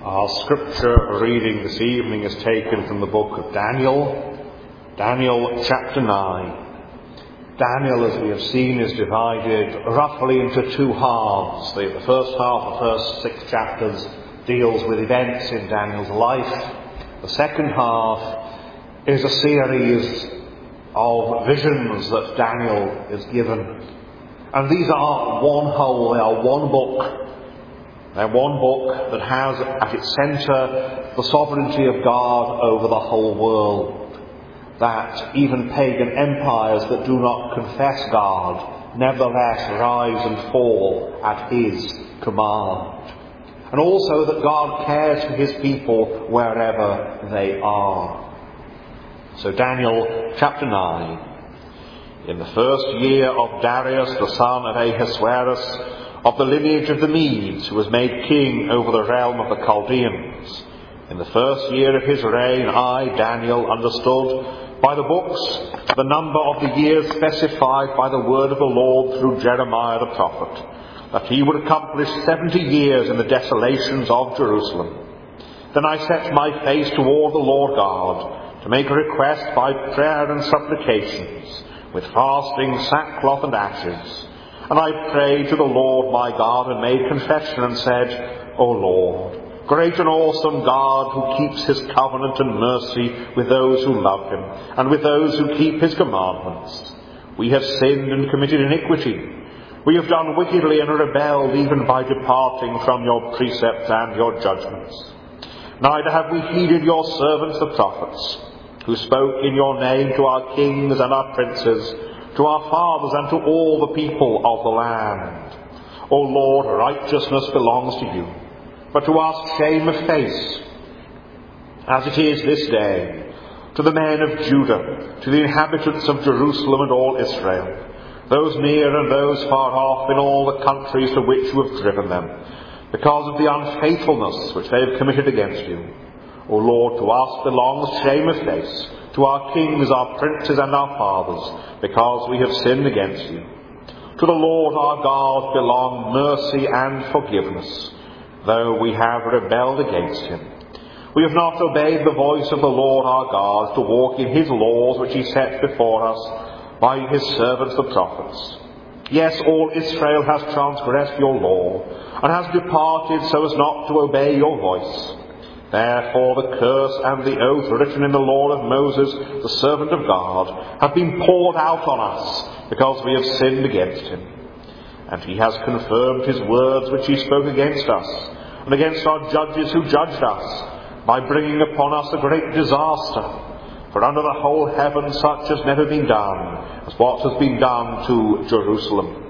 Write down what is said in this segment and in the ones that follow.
Our scripture reading this evening is taken from the book of Daniel, Daniel chapter 9. Daniel, as we have seen, is divided roughly into two halves. The first half, the first 6 chapters, deals with events in Daniel's life. The second half is a series of visions that Daniel is given. And these are one whole, they are one book. They're one book that has at its centre the sovereignty of God over the whole world. That even pagan empires that do not confess God nevertheless rise and fall at His command. And also that God cares for His people wherever they are. So Daniel chapter 9. In the first year of Darius the son of Ahasuerus, of the lineage of the Medes, who was made king over the realm of the Chaldeans. In the first year of his reign, I, Daniel, understood by the books the number of the years specified by the word of the Lord through Jeremiah the prophet, that he would accomplish 70 years in the desolations of Jerusalem. Then I set my face toward the Lord God, to make a request by prayer and supplications, with fasting, sackcloth and ashes. And I prayed to the Lord my God and made confession and said, O Lord, great and awesome God, who keeps His covenant and mercy with those who love Him and with those who keep His commandments. We have sinned and committed iniquity. We have done wickedly and rebelled even by departing from your precepts and your judgments. Neither have we heeded your servants the prophets, who spoke in your name to our kings and our princes, to our fathers and to all the people of the land. O Lord, righteousness belongs to you, but to us shame of face, as it is this day, to the men of Judah, to the inhabitants of Jerusalem and all Israel, those near and those far off in all the countries to which you have driven them, because of the unfaithfulness which they have committed against you. O Lord, to us belongs shame of face, to our kings, our princes and our fathers, because we have sinned against you. To the Lord our God belong mercy and forgiveness, though we have rebelled against Him. We have not obeyed the voice of the Lord our God to walk in His laws which He set before us by His servants the prophets. Yes, all Israel has transgressed your law, and has departed so as not to obey your voice. Therefore the curse and the oath written in the law of Moses, the servant of God, have been poured out on us, because we have sinned against Him. And He has confirmed His words which He spoke against us, and against our judges who judged us, by bringing upon us a great disaster. For under the whole heaven such has never been done, as what has been done to Jerusalem.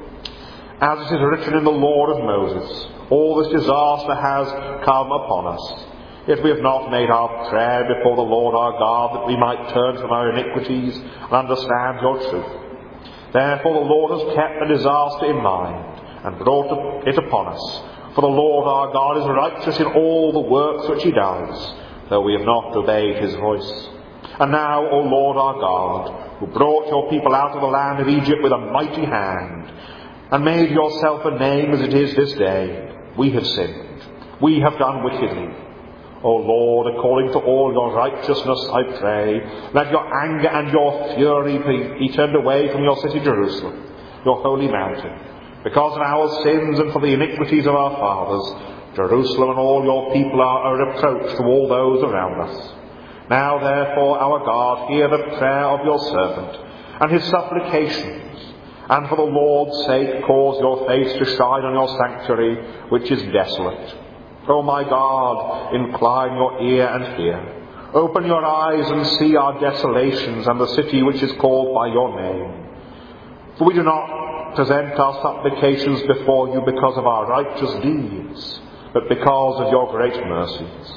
As it is written in the law of Moses, all this disaster has come upon us. Yet we have not made our prayer before the Lord our God, that we might turn from our iniquities and understand your truth. Therefore the Lord has kept the disaster in mind, and brought it upon us. For the Lord our God is righteous in all the works which He does, though we have not obeyed His voice. And now, O Lord our God, who brought your people out of the land of Egypt with a mighty hand, and made yourself a name as it is this day, we have sinned. We have done wickedly. O Lord, according to all your righteousness, I pray, let your anger and your fury be turned away from your city Jerusalem, your holy mountain, because of our sins and for the iniquities of our fathers. Jerusalem and all your people are a reproach to all those around us. Now, therefore, our God, hear the prayer of your servant and his supplications, and for the Lord's sake cause your face to shine on your sanctuary, which is desolate. O my God, incline your ear and hear. Open your eyes and see our desolations and the city which is called by your name. For we do not present our supplications before you because of our righteous deeds, but because of your great mercies.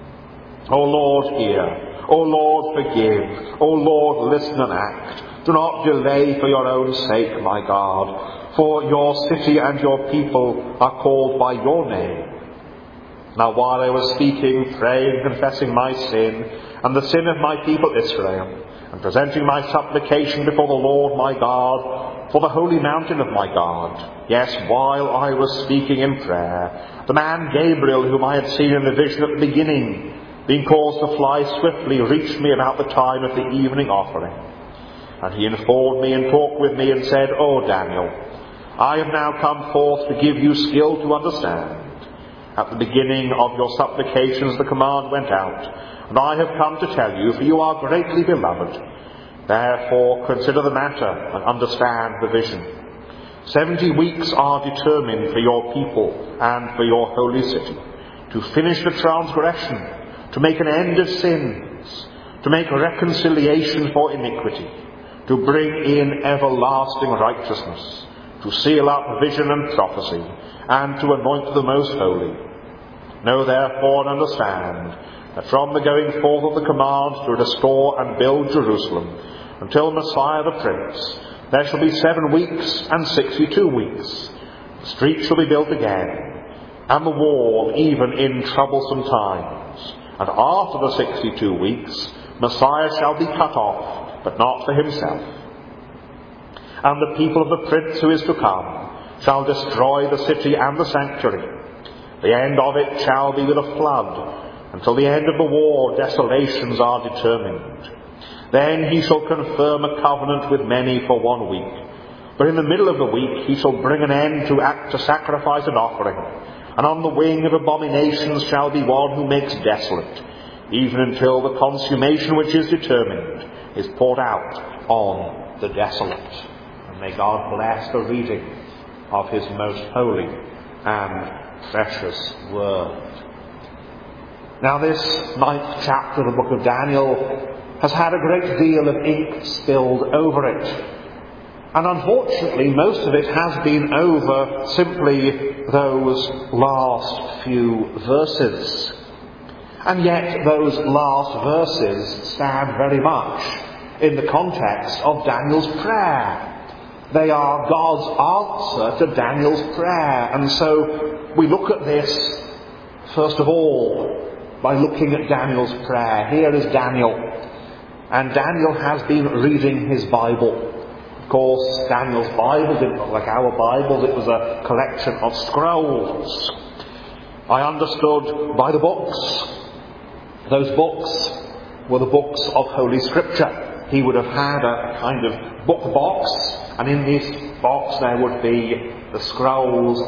O Lord, hear. O Lord, forgive. O Lord, listen and act. Do not delay for your own sake, my God, for your city and your people are called by your name. Now while I was speaking, praying, confessing my sin, and the sin of my people Israel, and presenting my supplication before the Lord my God, for the holy mountain of my God. Yes, while I was speaking in prayer, the man Gabriel, whom I had seen in the vision at the beginning, being caused to fly swiftly, reached me about the time of the evening offering. And he informed me and talked with me and said, O Daniel, I have now come forth to give you skill to understand. At the beginning of your supplications the command went out, and I have come to tell you, for you are greatly beloved. Therefore consider the matter and understand the vision. 70 weeks are determined for your people and for your holy city, to finish the transgression, to make an end of sins, to make reconciliation for iniquity, to bring in everlasting righteousness, to seal up vision and prophecy, and to anoint the most holy. Know therefore and understand that from the going forth of the command to restore and build Jerusalem until Messiah the Prince, there shall be 7 weeks and 62 weeks. The street shall be built again, and the wall even in troublesome times. And after the 62 weeks, Messiah shall be cut off, but not for himself. And the people of the Prince who is to come shall destroy the city and the sanctuary. The end of it shall be with a flood. Until the end of the war, desolations are determined. Then he shall confirm a covenant with many for 1 week. But in the middle of the week he shall bring an end to sacrifice and offering. And on the wing of abominations shall be one who makes desolate, even until the consummation which is determined is poured out on the desolate. And may God bless the reading of his most holy and precious word. Now this 9th chapter of the book of Daniel has had a great deal of ink spilled over it. And unfortunately, most of it has been over simply those last few verses. And yet those last verses stand very much in the context of Daniel's prayer. They are God's answer to Daniel's prayer. And so we look at this, first of all, by looking at Daniel's prayer. Here is Daniel. And Daniel has been reading his Bible. Of course, Daniel's Bible didn't look like our Bibles. It was a collection of scrolls. I understood by the books. Those books were the books of Holy Scripture. He would have had a kind of book box, and in this box there would be the scrolls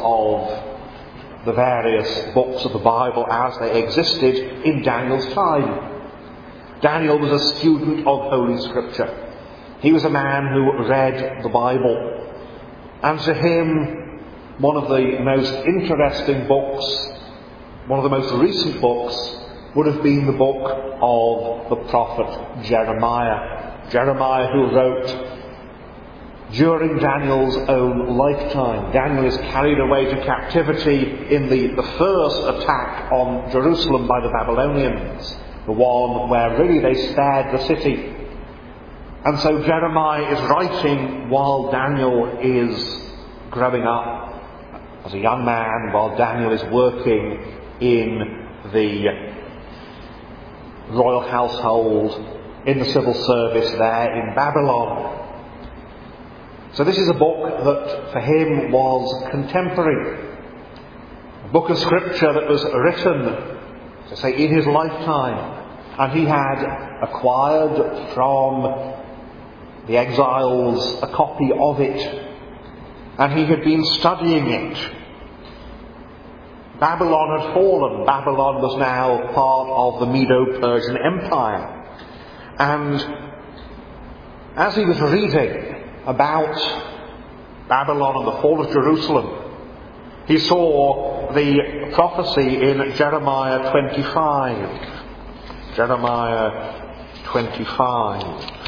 of the various books of the Bible as they existed in Daniel's time. Daniel was a student of Holy Scripture. He was a man who read the Bible. And to him, one of the most interesting books, one of the most recent books, would have been the book of the prophet Jeremiah. Jeremiah, who wrote during Daniel's own lifetime. Daniel is carried away to captivity in the first attack on Jerusalem by the Babylonians. The one where really they spared the city. And so Jeremiah is writing while Daniel is growing up as a young man, while Daniel is working in the royal household, in the civil service there in Babylon. So this is a book that for him was contemporary. A book of scripture that was written, to say, in his lifetime. And he had acquired from the exiles a copy of it. And he had been studying it. Babylon had fallen. Babylon was now part of the Medo-Persian Empire. And as he was reading about Babylon and the fall of Jerusalem, he saw the prophecy in Jeremiah 25. Jeremiah 25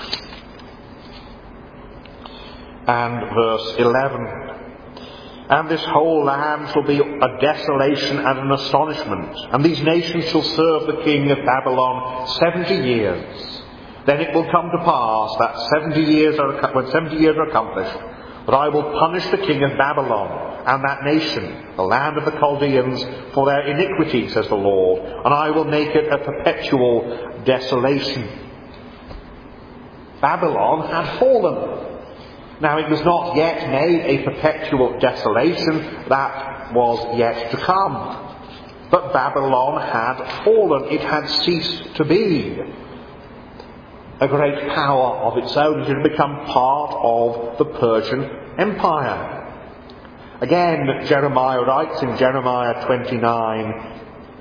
and verse 11. And this whole land shall be a desolation and an astonishment, and these nations shall serve the king of Babylon 70 years. Then it will come to pass that when 70 years are accomplished, that I will punish the king of Babylon and that nation, the land of the Chaldeans, for their iniquity, says the Lord, and I will make it a perpetual desolation. Babylon had fallen. Now it was not yet made a perpetual desolation, that was yet to come. But Babylon had fallen, it had ceased to be a great power of its own. It had become part of the Persian Empire. Again, Jeremiah writes in Jeremiah 29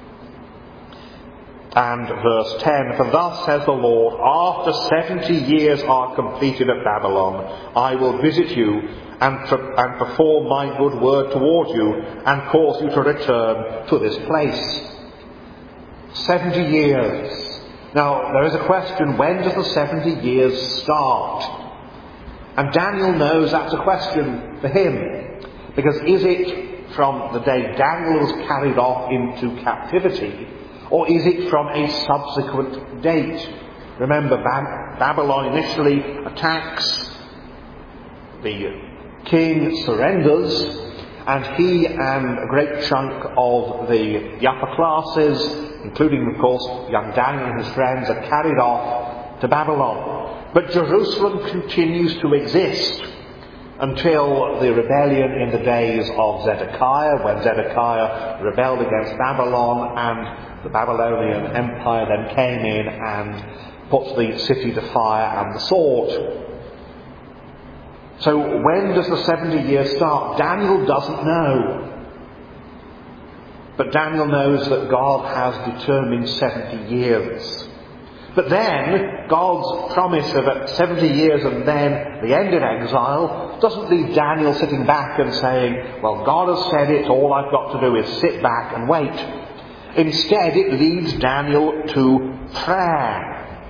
and verse 10, "For thus says the Lord, after 70 years are completed at Babylon, I will visit you and perform my good word toward you and cause you to return to this place." 70 years. Now, there is a question, when does the 70 years start? And Daniel knows that's a question for him. Because is it from the day Daniel was carried off into captivity, or is it from a subsequent date? Remember, Babylon initially attacks, the king surrenders, and he and a great chunk of the upper classes, including, of course, young Daniel and his friends, are carried off to Babylon. But Jerusalem continues to exist until the rebellion in the days of Zedekiah, when Zedekiah rebelled against Babylon, and the Babylonian Empire then came in and put the city to fire and the sword. So when does the 70 years start? Daniel doesn't know. But Daniel knows that God has determined 70 years. But then, God's promise of 70 years and then the end in exile doesn't leave Daniel sitting back and saying, well, God has said it, all I've got to do is sit back and wait. Instead, it leads Daniel to prayer.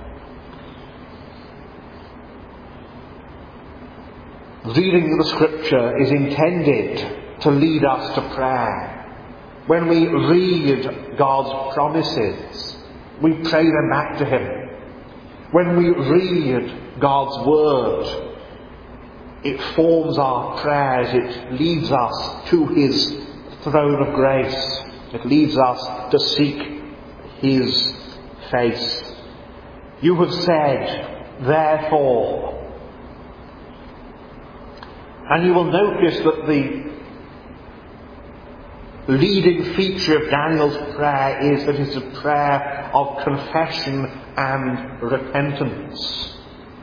Reading the Scripture is intended to lead us to prayer. When we read God's promises, we pray them back to Him. When we read God's Word, it forms our prayers. It leads us to His throne of grace. It leads us to seek His face. You have said, therefore. And you will notice that the leading feature of Daniel's prayer is that it's a prayer of confession and repentance.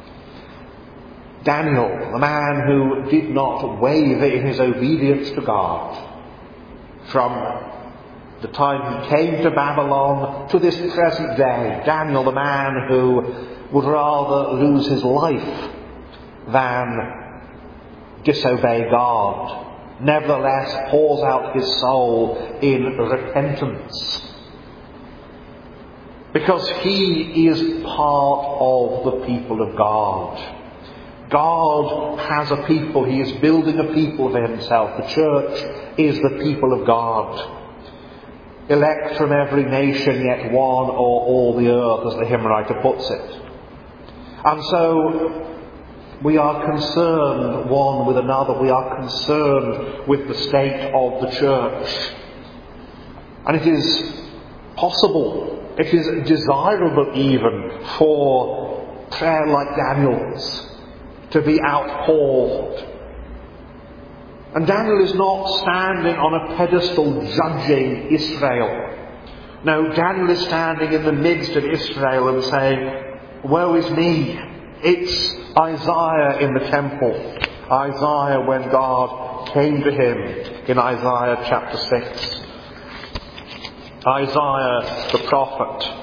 Daniel, the man who did not waver in his obedience to God, from the time he came to Babylon to this present day, Daniel, the man who would rather lose his life than disobey God, nevertheless pours out his soul in repentance. Because he is part of the people of God. God has a people. He is building a people for himself. The church is the people of God. Elect from every nation, yet one or all the earth, as the hymn writer puts it. And so we are concerned one with another. We are concerned with the state of the church. And it is possible, it is desirable even, for prayer like Daniel's to be outpoured. And Daniel is not standing on a pedestal judging Israel. No, Daniel is standing in the midst of Israel and saying, woe is me. It's Isaiah in the temple. Isaiah when God came to him in Isaiah chapter 6. Isaiah the prophet.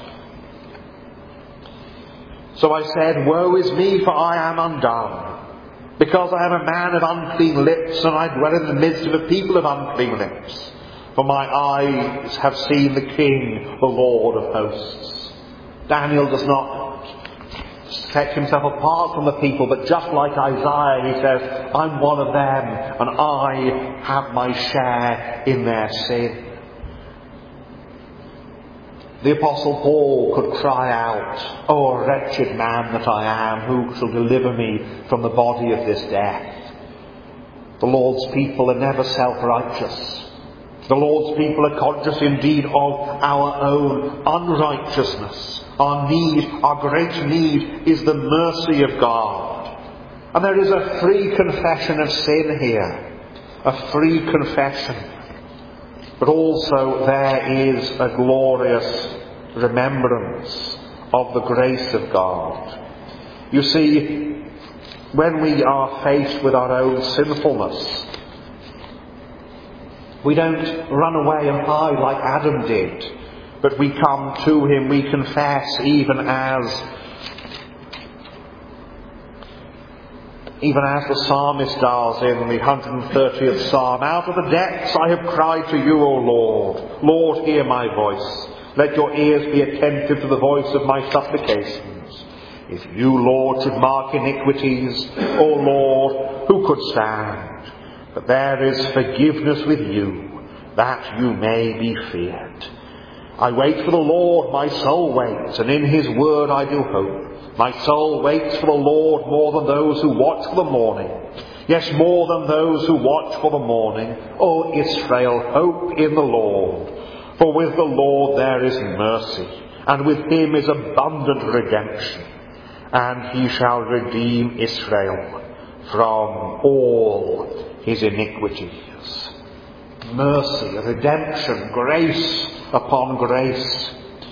So I said, woe is me, for I am undone, because I am a man of unclean lips, and I dwell in the midst of a people of unclean lips. For my eyes have seen the King, the Lord of hosts. Daniel does not set himself apart from the people, but just like Isaiah, he says, I'm one of them, and I have my share in their sin. The Apostle Paul could cry out, oh, wretched man that I am, who shall deliver me from the body of this death? The Lord's people are never self-righteous. The Lord's people are conscious indeed of our own unrighteousness. Our need, our great need, is the mercy of God. And there is a free confession of sin here. A free confession. But also there is a glorious remembrance of the grace of God. You see, when we are faced with our own sinfulness, we don't run away and hide like Adam did, but we come to him, we confess, even as the psalmist does in the 130th Psalm. Out of the depths I have cried to you, O Lord. Lord, hear my voice. Let your ears be attentive to the voice of my supplications. If you, Lord, should mark iniquities, O Lord, who could stand? But there is forgiveness with you, that you may be feared. I wait for the Lord, my soul waits, and in his word I do hope. My soul waits for the Lord more than those who watch for the morning. Yes, more than those who watch for the morning. O Israel, hope in the Lord. For with the Lord there is mercy, and with him is abundant redemption. And he shall redeem Israel from all his iniquities. Mercy, redemption, grace upon grace.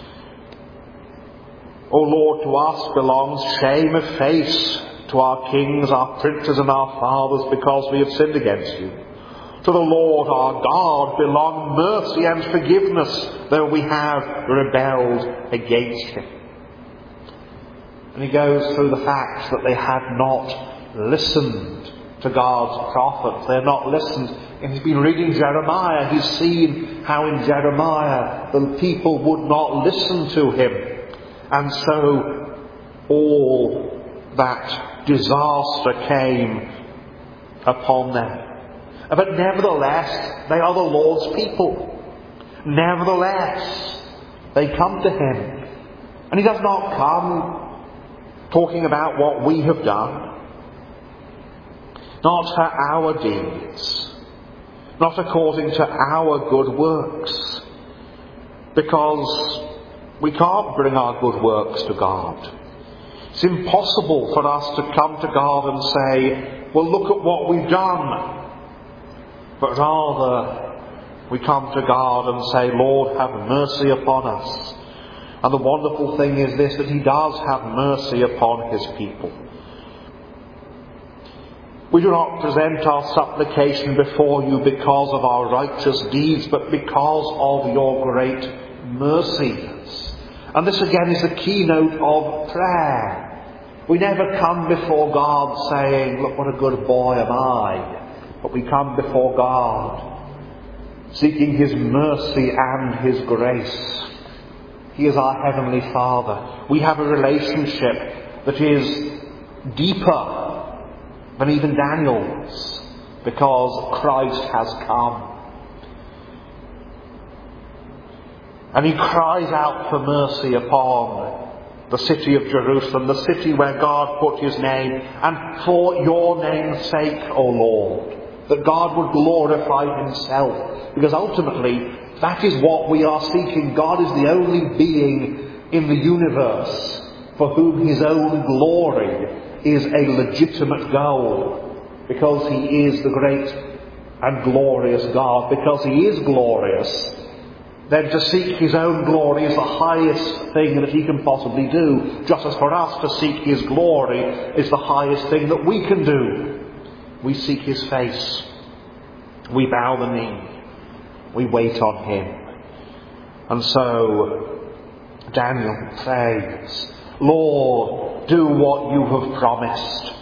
O Lord, to us belongs shame of face, to our kings, our princes and our fathers, because we have sinned against you. To the Lord our God belong mercy and forgiveness, though we have rebelled against him. And he goes through the facts that they had not listened to God's prophets. They had not listened. And he's been reading Jeremiah. He's seen how in Jeremiah the people would not listen to him. And so all that disaster came upon them. But nevertheless, they are the Lord's people. Nevertheless, they come to him. And he does not come talking about what we have done. Not for our deeds. Not according to our good works. Because we can't bring our good works to God. It's impossible for us to come to God and say, well, look at what we've done. But rather, we come to God and say, Lord, have mercy upon us. And the wonderful thing is this, that he does have mercy upon his people. We do not present our supplication before you because of our righteous deeds, but because of your great mercies. And this again is the keynote of prayer. We never come before God saying, look what a good boy am I. But we come before God seeking his mercy and his grace. He is our Heavenly Father. We have a relationship that is deeper than even Daniel's, because Christ has come. And he cries out for mercy upon the city of Jerusalem, the city where God put his name, and for your name's sake, O Lord, that God would glorify himself. Because ultimately, that is what we are seeking. God is the only being in the universe for whom his own glory is a legitimate goal. Because he is the great and glorious God. Because he is glorious, then to seek his own glory is the highest thing that he can possibly do. Just as for us to seek his glory is the highest thing that we can do. We seek his face. We bow the knee. We wait on him. And so Daniel prays, Lord, do what you have promised.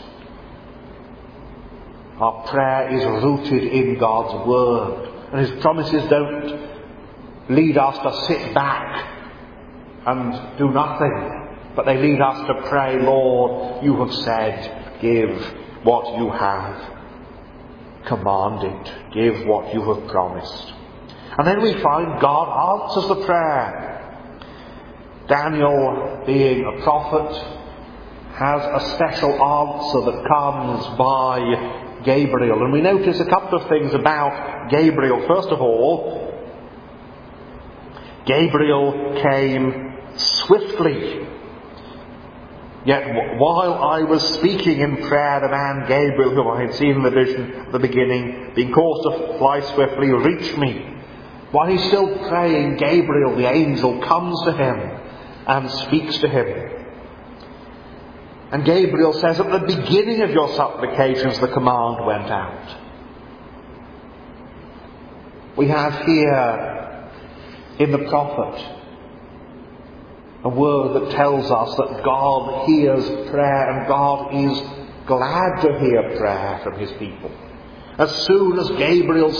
Our prayer is rooted in God's word. And his promises don't lead us to sit back and do nothing. But they lead us to pray, Lord, you have said, give what you have commanded. Give what you have promised. And then we find God answers the prayer. Daniel, being a prophet, has a special answer that comes by Gabriel. And we notice a couple of things about Gabriel. First of all, Gabriel came swiftly. Yet while I was speaking in prayer, the man Gabriel, whom I had seen in the vision at the beginning, being caused to fly swiftly, reached me. While he's still praying, Gabriel, the angel, comes to him and speaks to him. And Gabriel says, at the beginning of your supplications, the command went out. We have here in the prophet a word that tells us that God hears prayer, and God is glad to hear prayer from his people. As soon as Daniel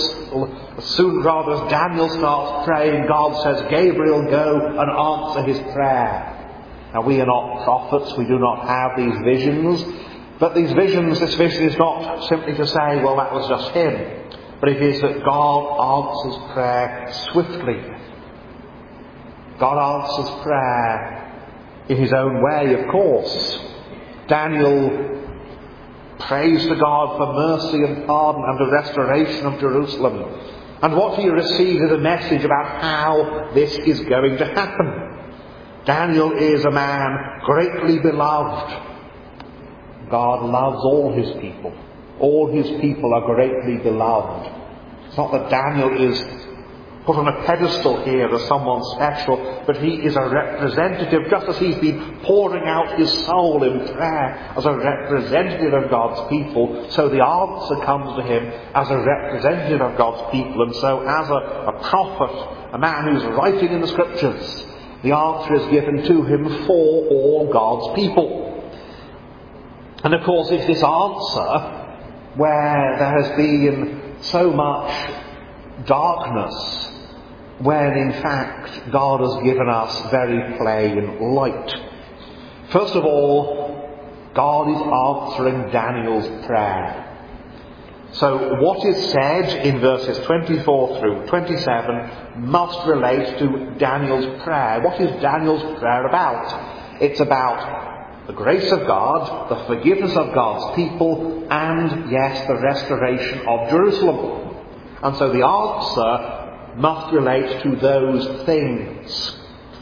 starts praying, God says, Gabriel, go and answer his prayer. Now, we are not prophets, we do not have these visions, but this vision is not simply to say, well, that was just him, but it is that God answers prayer swiftly. God answers prayer in his own way, of course. Daniel prays to God for mercy and pardon and the restoration of Jerusalem. And what he receives is a message about how this is going to happen. Daniel is a man greatly beloved. God loves all his people. All his people are greatly beloved. It's not that Daniel is put on a pedestal here as someone special, but he is a representative, just as he's been pouring out his soul in prayer as a representative of God's people, so the answer comes to him as a representative of God's people, and so as a prophet, a man who's writing in the scriptures, the answer is given to him for all God's people. And of course it's this answer where there has been so much darkness, when in fact God has given us very plain light. First of all, God is answering Daniel's prayer. So what is said in verses 24 through 27 must relate to Daniel's prayer. What is Daniel's prayer about? It's about the grace of God, the forgiveness of God's people, and, yes, the restoration of Jerusalem. And so the answer must relate to those things.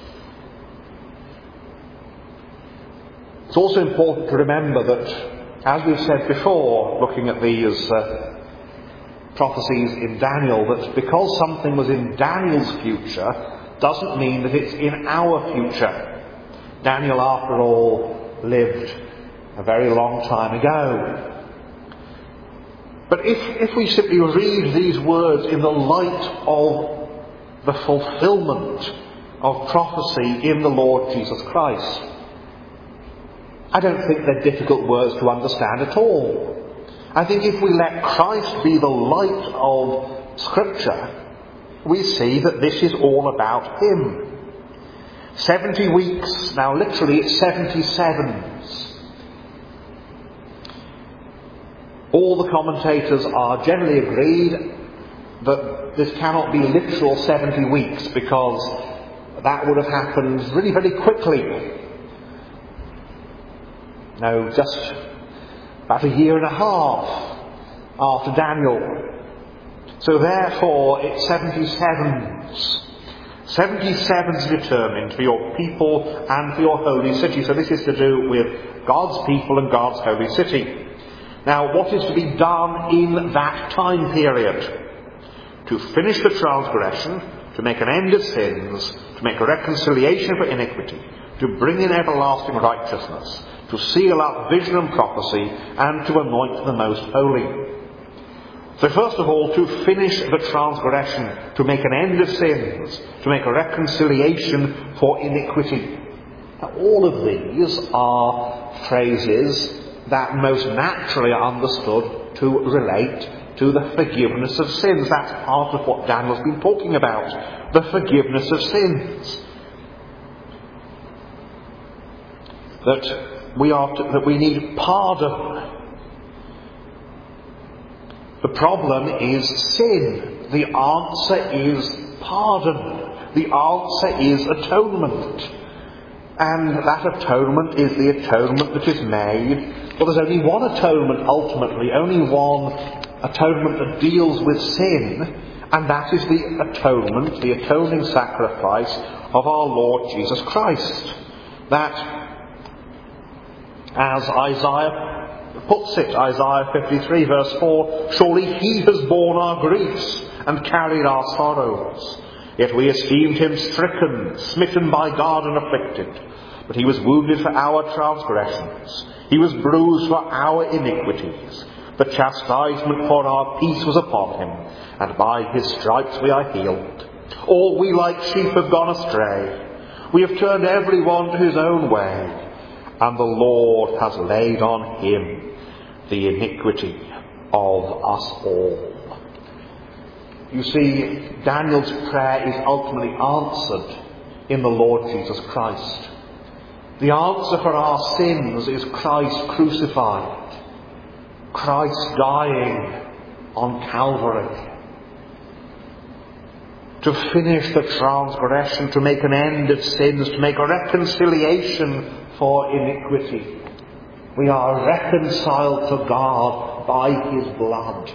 It's also important to remember that, as we've said before, looking at these prophecies in Daniel, that because something was in Daniel's future doesn't mean that it's in our future. Daniel, after all, lived a very long time ago. But if we simply read these words in the light of the fulfillment of prophecy in the Lord Jesus Christ, I don't think they're difficult words to understand at all. I think if we let Christ be the light of Scripture, we see that this is all about him. 70 weeks, now literally it's 77s. All the commentators are generally agreed that this cannot be literal 70 weeks, because that would have happened really very quickly. No, just about a year and a half after Daniel. So therefore it's 77s. 77s determined for your people and for your holy city. So this is to do with God's people and God's holy city. Now, what is to be done in that time period? To finish the transgression, to make an end of sins, to make a reconciliation for iniquity, to bring in everlasting righteousness, to seal up vision and prophecy, and to anoint the most holy. So first of all, to finish the transgression, to make an end of sins, to make a reconciliation for iniquity. Now, all of these are phrases that most naturally are understood to relate to the forgiveness of sins. That's part of what Daniel's been talking about, the forgiveness of sins. That we need pardon. The problem is sin. The answer is pardon. The answer is atonement. And that atonement is the atonement that is made. Well, there's only one atonement ultimately, only one atonement that deals with sin, and that is the atonement, the atoning sacrifice of our Lord Jesus Christ. That As Isaiah puts it, Isaiah 53 verse 4, surely he has borne our griefs and carried our sorrows. Yet we esteemed him stricken, smitten by God and afflicted. But he was wounded for our transgressions. He was bruised for our iniquities. The chastisement for our peace was upon him, and by his stripes we are healed. All we like sheep have gone astray. We have turned every one to his own way, and the Lord has laid on him the iniquity of us all. You see, Daniel's prayer is ultimately answered in the Lord Jesus Christ. The answer for our sins is Christ crucified, Christ dying on Calvary to finish the transgression, to make an end of sins, to make a reconciliation for iniquity. We are reconciled to God by his blood,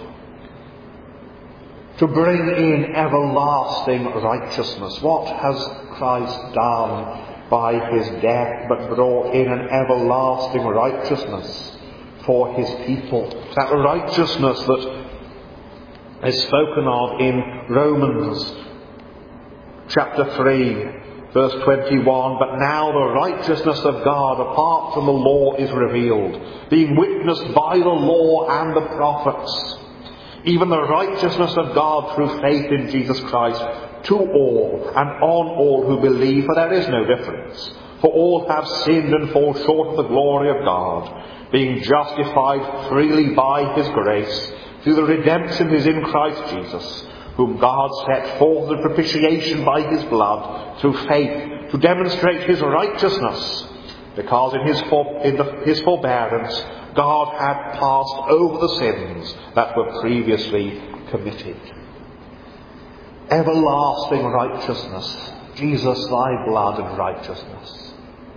to bring in everlasting righteousness. What has Christ done by his death but brought in an everlasting righteousness for his people? That righteousness that is spoken of in Romans chapter 3 verse 21, but now the righteousness of God apart from the law is revealed, being witnessed by the law and the prophets, even the righteousness of God through faith in Jesus Christ, to all and on all who believe, for there is no difference. For all have sinned and fall short of the glory of God, being justified freely by his grace, through the redemption that is in Christ Jesus, whom God set forth as propitiation by his blood, through faith, to demonstrate his righteousness, because in his forbearance God had passed over the sins that were previously committed. Everlasting righteousness, Jesus, thy blood and righteousness.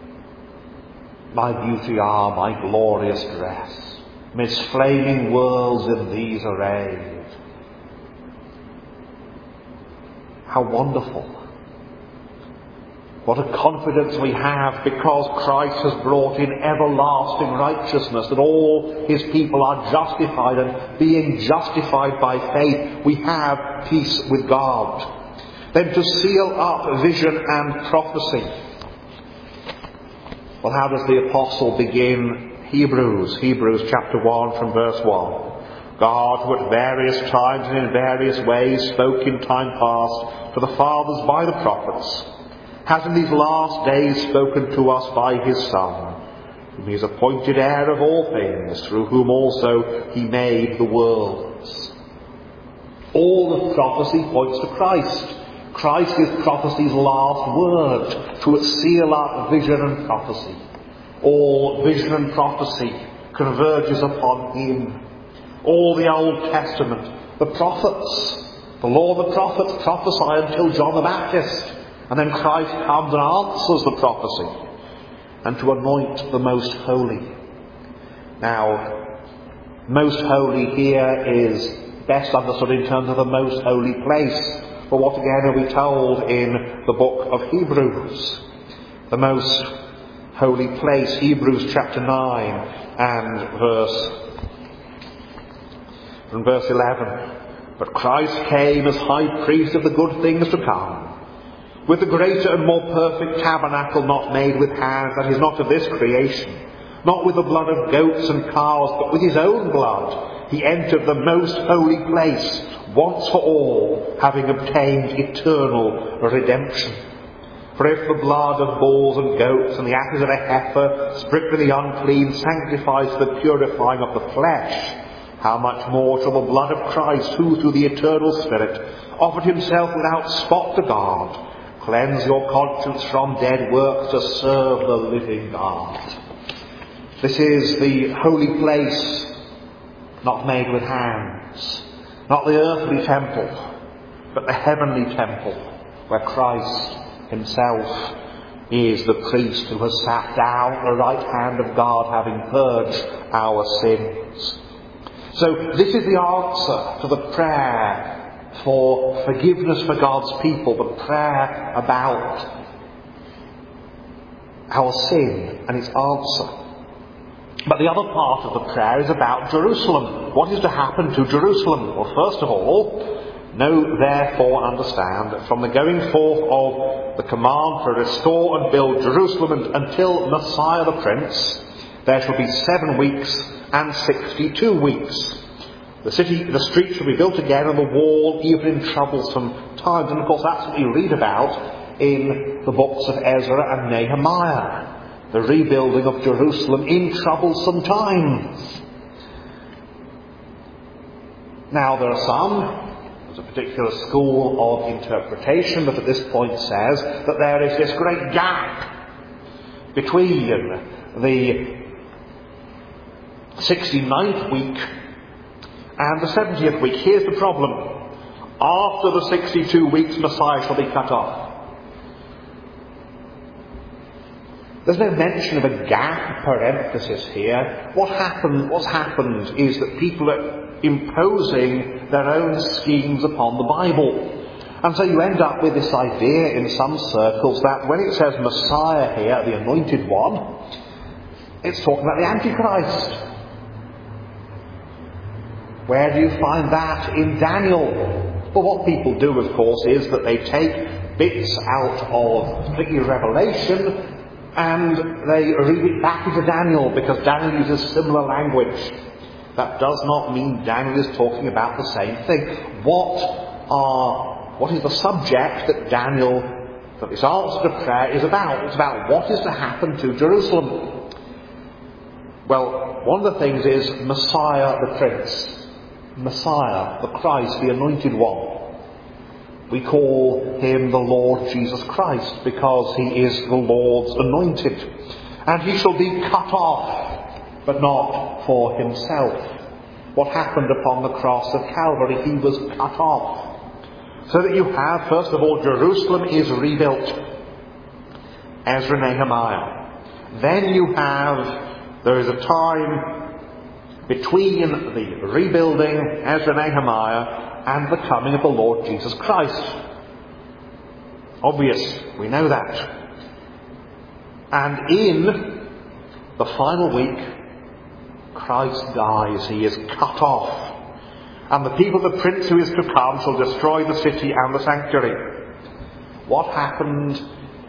My beauty are my glorious dress, midst flaming worlds in these arrayed. How wonderful. What a confidence we have, because Christ has brought in everlasting righteousness, that all his people are justified, and being justified by faith, we have peace with God. Then to seal up vision and prophecy. Well, how does the apostle begin Hebrews chapter 1 from verse 1? God, who at various times and in various ways spoke in time past to the fathers by the prophets, has in these last days spoken to us by his Son, whom he has appointed heir of all things, through whom also he made the worlds. All the prophecy points to Christ. Christ is prophecy's last word, to seal up vision and prophecy. All vision and prophecy converges upon him. All the Old Testament, the prophets, the law of the prophets prophesy until John the Baptist, and then Christ comes and answers the prophecy, and to anoint the most holy. Now, most holy here is best understood in terms of the most holy place. For what again are we told in the book of Hebrews? The most holy place, Hebrews chapter 9 and verse 11. But Christ came as high priest of the good things to come, with the greater and more perfect tabernacle not made with hands, that is not of this creation, not with the blood of goats and calves, but with his own blood he entered the most holy place, once for all, having obtained eternal redemption. For if the blood of bulls and goats and the ashes of a heifer, sprinkling the unclean, sanctifies the purifying of the flesh, how much more shall the blood of Christ, who through the eternal Spirit offered himself without spot to God, cleanse your conscience from dead works to serve the living God. This is the holy place, not made with hands, not the earthly temple, but the heavenly temple, where Christ himself is the priest who has sat down at the right hand of God, having purged our sins. So this is the answer to the prayer for forgiveness for God's people, the prayer about our sin and its answer. But the other part of the prayer is about Jerusalem. What is to happen to Jerusalem? Well, first of all, know therefore and understand that from the going forth of the command to restore and build Jerusalem until Messiah the Prince, there shall be 7 weeks and 62 weeks. The streets shall be built again, and the wall even in troublesome times. And of course that's what we read about in the books of Ezra and Nehemiah. The rebuilding of Jerusalem in troublesome times. Now there's a particular school of interpretation that at this point says that there is this great gap between the 69th week and the 70th week. Here's the problem. After the 62 weeks, Messiah shall be cut off. There's no mention of a gap per emphasis here. What's happened is that people are imposing their own schemes upon the Bible. And so you end up with this idea in some circles that when it says Messiah here, the anointed one, it's talking about the Antichrist. Where do you find that in Daniel? Well, what people do, of course, is that they take bits out of particularly Revelation and they read it back into Daniel, because Daniel uses similar language. That does not mean Daniel is talking about the same thing. What is the subject that this answer to prayer is about? It's about what is to happen to Jerusalem. Well, one of the things is Messiah the Prince. Messiah, the Christ, the Anointed One. We call him the Lord Jesus Christ because he is the Lord's anointed. And he shall be cut off, but not for himself. What happened upon the cross of Calvary? He was cut off. So that you have, first of all, Jerusalem is rebuilt. Ezra, Nehemiah. Then there is a time between the rebuilding, Ezra, Nehemiah, and the coming of the Lord Jesus Christ. Obvious, we know that. And in the final week, Christ dies. He is cut off. And the people of the Prince who is to come shall destroy the city and the sanctuary. What happened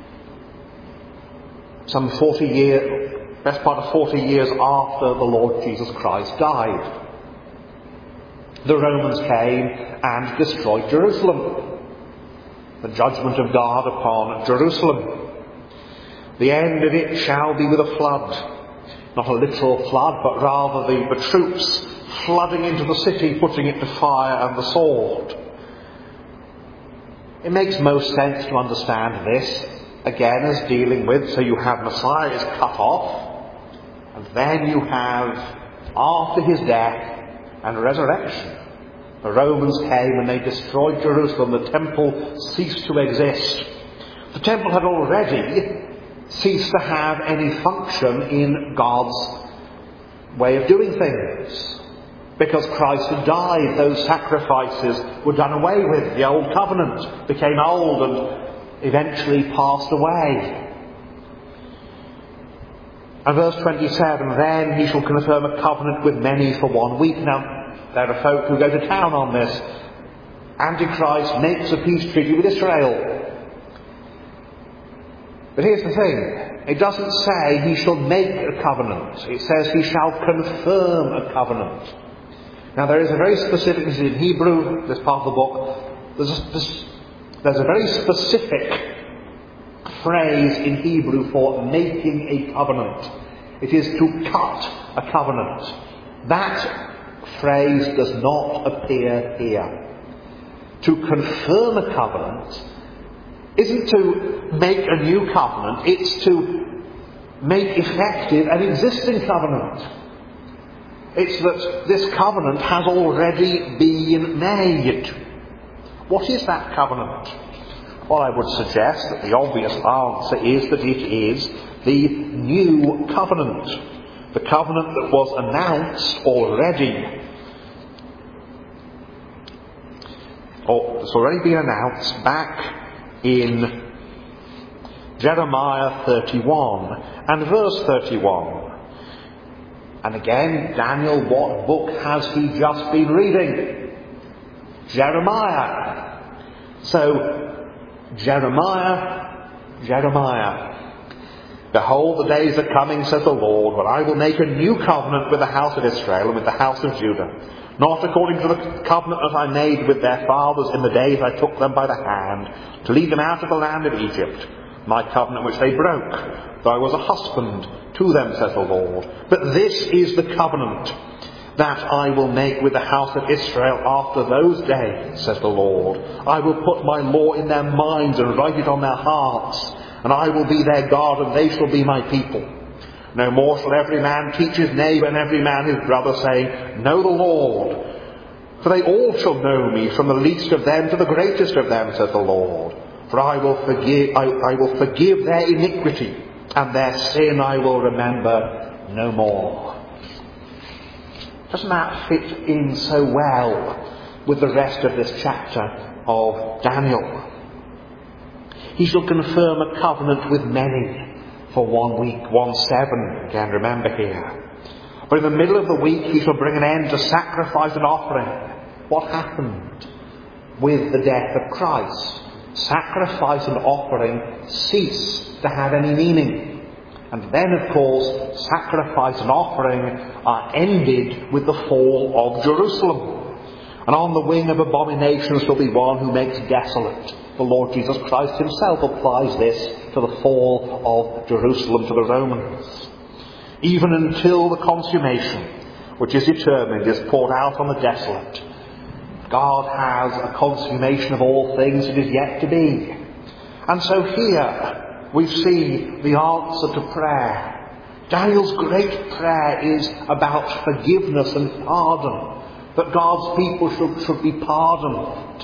some 40 years, best part of 40 years after the Lord Jesus Christ died? The Romans came and destroyed Jerusalem. The judgment of God upon Jerusalem. The end of it shall be with a flood. Not a literal flood, but rather the troops flooding into the city, putting it to fire and the sword. It makes most sense to understand this, again, as dealing with, so you have Messiah is cut off, and then you have, after his death and resurrection, the Romans came and they destroyed Jerusalem. The temple ceased to exist. The temple had already ceased to have any function in God's way of doing things. Because Christ had died, those sacrifices were done away with. The old covenant became old and eventually passed away. And verse 27, then he shall confirm a covenant with many for 1 week. Now, there are folk who go to town on this. Antichrist makes a peace treaty with Israel. But here's the thing. It doesn't say he shall make a covenant. It says he shall confirm a covenant. Now there is a very specific, this is in Hebrew, this part of the book, there's a very specific phrase in Hebrew for making a covenant. It is to cut a covenant. That phrase does not appear here. To confirm a covenant isn't to make a new covenant, it's to make effective an existing covenant. It's that this covenant has already been made. What is that covenant? Well, I would suggest that the obvious answer is that it is the new covenant. The covenant that was announced already. It's already been announced back in Jeremiah 31 and verse 31. And again, Daniel, what book has he just been reading? Jeremiah. So, Jeremiah. Behold, the days are coming, says the Lord, when I will make a new covenant with the house of Israel and with the house of Judah, not according to the covenant that I made with their fathers in the days I took them by the hand, to lead them out of the land of Egypt, my covenant which they broke, though I was a husband to them, says the Lord. But this is the covenant that I will make with the house of Israel after those days, says the Lord. I will put my law in their minds and write it on their hearts, and I will be their God, and they shall be my people. No more shall every man teach his neighbour and every man his brother, saying, Know the Lord. For they all shall know me, from the least of them to the greatest of them, says the Lord. For I will forgive their iniquity, and their sin I will remember no more. Doesn't that fit in so well with the rest of this chapter of Daniel? He shall confirm a covenant with many for 1 week, 1/7, again remember here. But in the middle of the week he shall bring an end to sacrifice and offering. What happened with the death of Christ? Sacrifice and offering ceased to have any meaning. And then, of course, sacrifice and offering are ended with the fall of Jerusalem. And on the wing of abominations shall be one who makes desolate. The Lord Jesus Christ himself applies this to the fall of Jerusalem to the Romans. Even until the consummation, which is determined, is poured out on the desolate. God has a consummation of all things that is yet to be. And so here we see the answer to prayer. Daniel's great prayer is about forgiveness and pardon. That God's people should be pardoned.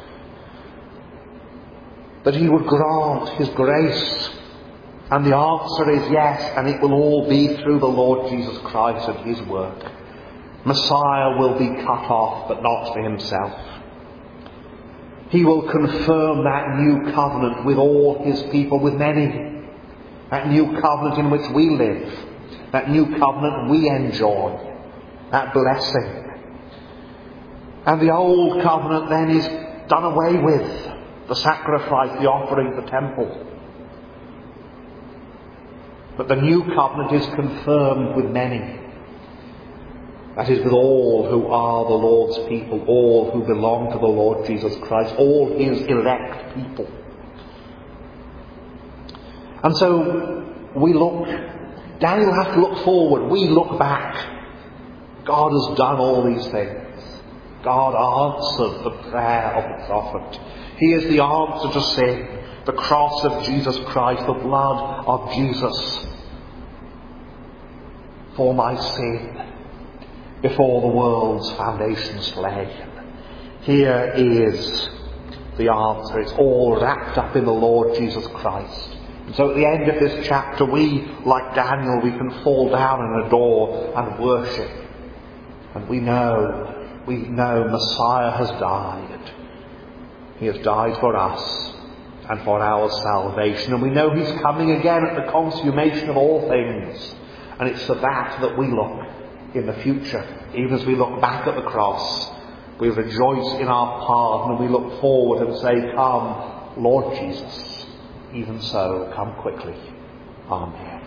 That he would grant his grace. And the answer is yes, and it will all be through the Lord Jesus Christ and his work. Messiah will be cut off, but not for himself. He will confirm that new covenant with all his people, with many. That new covenant in which we live. That new covenant we enjoy. That blessing. And the old covenant then is done away with. The sacrifice, the offering, the temple. But the new covenant is confirmed with many. That is, with all who are the Lord's people, all who belong to the Lord Jesus Christ, all his elect people. And so Daniel has to look forward, we look back. God has done all these things. God answered the prayer of the prophet. He is the answer to sin, the cross of Jesus Christ, the blood of Jesus for my sin before the world's foundations lay. Here is the answer. It's all wrapped up in the Lord Jesus Christ. And so at the end of this chapter, we, like Daniel, we can fall down and adore and worship. And we know Messiah has died. He has died for us and for our salvation. And we know he's coming again at the consummation of all things. And it's for that we look in the future. Even as we look back at the cross, we rejoice in our pardon and we look forward and say, Come, Lord Jesus. Even so, come quickly. Amen.